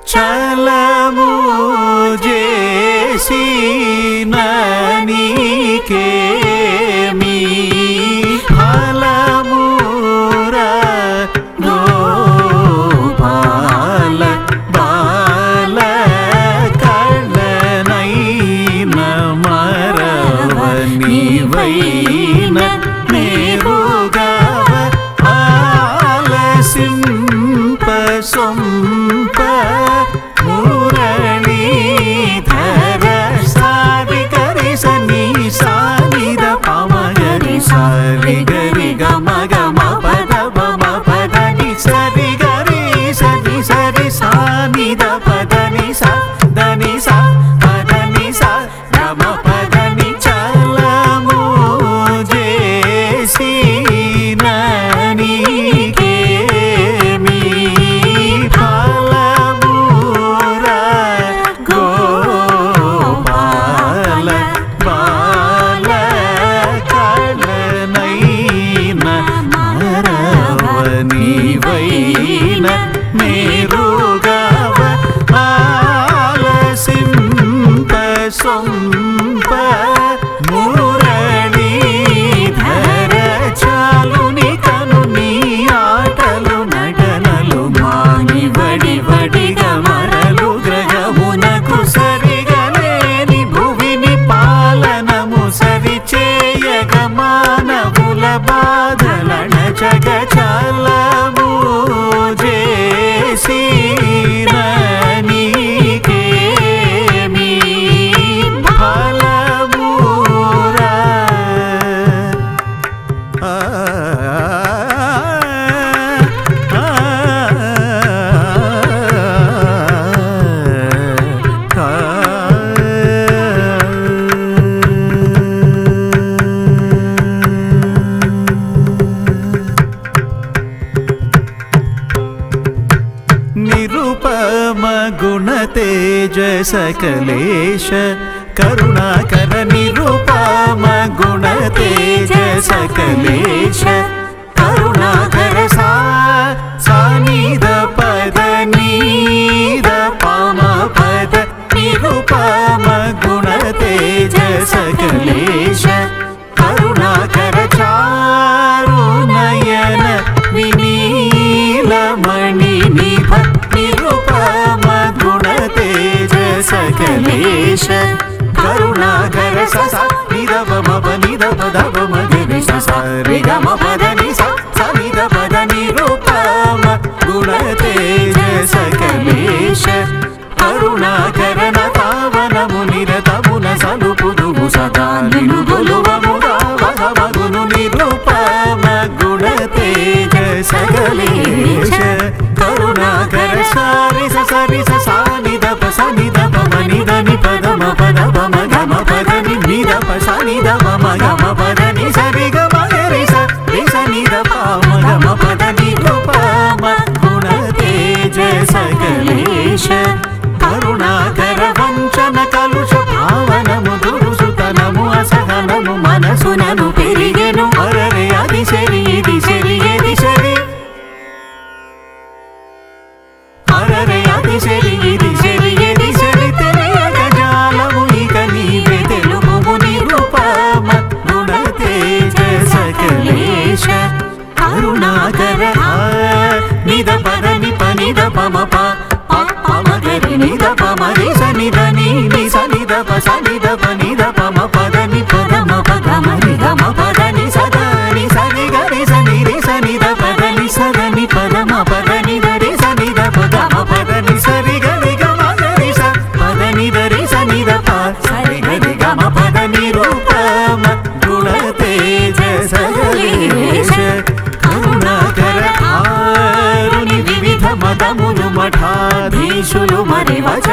చలము చేసిన నీకేమి ఫలమురా గోపాల బాల కళ్ళనైన మరవనివైన మేరుగవ ఆలసింప సొంప మురళీధర సారి గరి సని సానిద పమగరి సారి గరి గమ గమ పద బమ పద ని సరి గరి సని సరి సానిద పద ని సా దని సా పద ని సా గమ పద ని చలము చేసిన నీకేమి ఫలమురా గోపాల బాల కళ్ళనైన మరవనివైన మేరుగవ ఆలసింప సొంప మురళీధర చాలుని కను నీ ఆటలు నటనలు మాని వడి వడిగా మరలు గ్రహమునకు సరిగలేని భువిని పాలనము సరిచేయగ మానవుల బాధలణచగ చలము చేసిన నీకేమి ఫలమురా నిరుపమ గుణ తేజ సకలేశ కరుణాకర నిరుపమ గుణ తేజ సకలేశ కరుణాకర సానిద పద నీద పమ పద నిరుపమ గుణ తేజ సకలేశ కరుణాకర చారు నయన వినీలమణి నిభ నిరుపమ గుణ తేజ సకలేశ కరుణాకర సస నిదవ మవ నిదవ దవ మగరి సస రి గమ పద ని స నిద పద నిరుపమ గుణ తేజ సకలేశ కరుణాకర నతావనము నిరతమున సలుపుదువు సదా నిను గొలువముగా వహమగును నిరుపమ గుణ తేజ సకలేశ కరుణాకర సారి సరి సానిద పసనిద పమనిద ని పదమ పద పమ గమ పద ని నిద పసనిద పమ గమ పద ని సరి గమ గరి స రి సనిద పమ గమ పద నిరుపమ గుణ తేజ సకలేశ కరుణాకర వంచన కలుష భావనము దురుసుతనము అసహనము మనసునను పెరిగెను అరరే అది సరి ఇది సరి ఏది సరి అరరే అది సరి ఇది సరి ఏది సరి తెలియక జాలము ఇక నీవే తెలుపుము నిరుపమ గుణ తేజ సకలేశ కరుణాకర నిద పద ని పనిద పమ పమగరి నిద పమరి సనిద ని సనిద పసనిద పనిద పమ పద ని పదమ పదమ ని గమ పద ని సద ని సని గరి సని రి సనిద పద ని సద ని పదమ పద ని దరి సనిద పదమ పద ని సరి గరి గమ గరి స పద ని దరి సనిద ప సరి గరి గమ పద ని రూపమ గుణ తేజ సకలేశ కరుణాకర ఆరుని వివిధ మతములు మఠాధీశులు మరి